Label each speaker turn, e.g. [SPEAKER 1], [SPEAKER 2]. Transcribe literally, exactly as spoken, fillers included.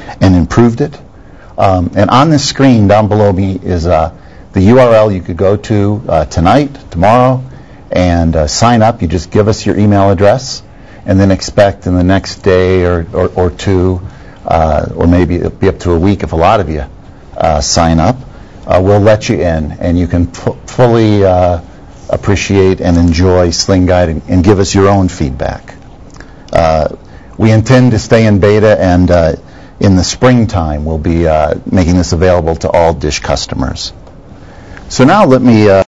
[SPEAKER 1] and improved it. Um, and on this screen down below me is uh, the U R L you could go to uh, tonight, tomorrow, and uh, sign up. You just give us your email address, and then expect in the next day or, or, or two, uh, or maybe it'll be up to a week if a lot of you uh, sign up. Uh, we'll let you in, and you can f- fully uh, appreciate and enjoy Sling Guide and, and give us your own feedback. Uh, we intend to stay in beta, and uh, in the springtime we'll be uh, making this available to all Dish customers. So now let me uh